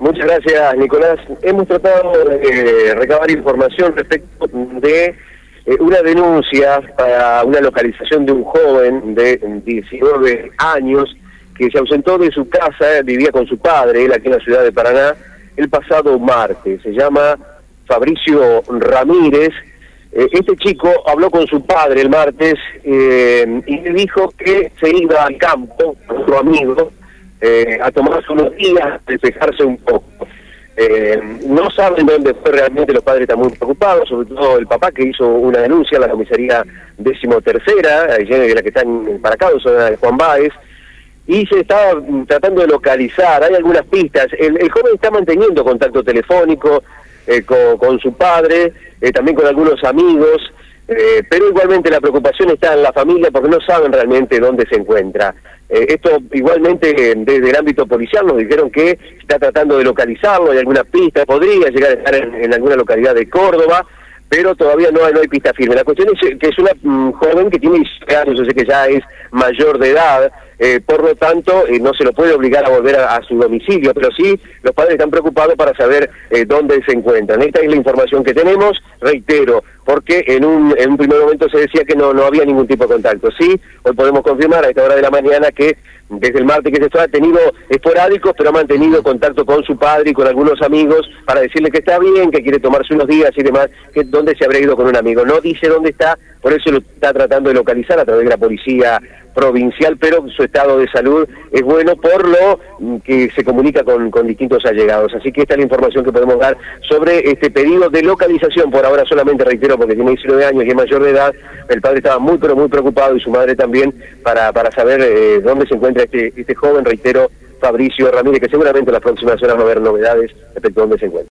Muchas gracias, Nicolás. Hemos tratado de recabar información respecto de una denuncia para una localización de un joven de 19 años que se ausentó de su casa, vivía con su padre, él aquí en la ciudad de Paraná, el pasado martes. Se llama Fabricio Ramírez. Este chico habló con su padre el martes y le dijo que se iba al campo con su amigo a tomarse unos días, a despejarse un poco. No saben dónde fue realmente, los padres están muy preocupados, sobre todo el papá que hizo una denuncia a la comisaría 13ª, de la que está en Paracao, zona de Juan Báez, y se está tratando de localizar, hay algunas pistas. El joven está manteniendo contacto telefónico con su padre, también con algunos amigos, pero igualmente la preocupación está en la familia porque no saben realmente dónde se encuentra. Esto igualmente desde el ámbito policial nos dijeron que está tratando de localizarlo, hay alguna pista, podría llegar a estar en alguna localidad de Córdoba, pero todavía no hay pista firme. La cuestión es que es una joven que tiene 17 años, yo sé que ya es mayor de edad, por lo tanto no se lo puede obligar a volver a su domicilio, pero sí los padres están preocupados para saber dónde se encuentran. Esta es la información que tenemos, reitero, porque en un primer momento se decía que no había ningún tipo de contacto. Sí, hoy podemos confirmar a esta hora de la mañana que desde el martes que se ha tenido esporádicos, pero ha mantenido contacto con su padre y con algunos amigos para decirle que está bien, que quiere tomarse unos días y demás, que dónde se habrá ido con un amigo. No dice dónde está, por eso lo está tratando de localizar a través de la policía provincial, pero su estado de salud es bueno por lo que se comunica con distintos allegados. Así que esta es la información que podemos dar sobre este pedido de localización. Por ahora solamente, reitero, porque tiene 19 años y es mayor de edad, el padre estaba muy pero muy preocupado y su madre también para saber dónde se encuentra este joven, reitero, Fabricio Ramírez, que seguramente en las próximas horas va a haber novedades respecto a dónde se encuentra.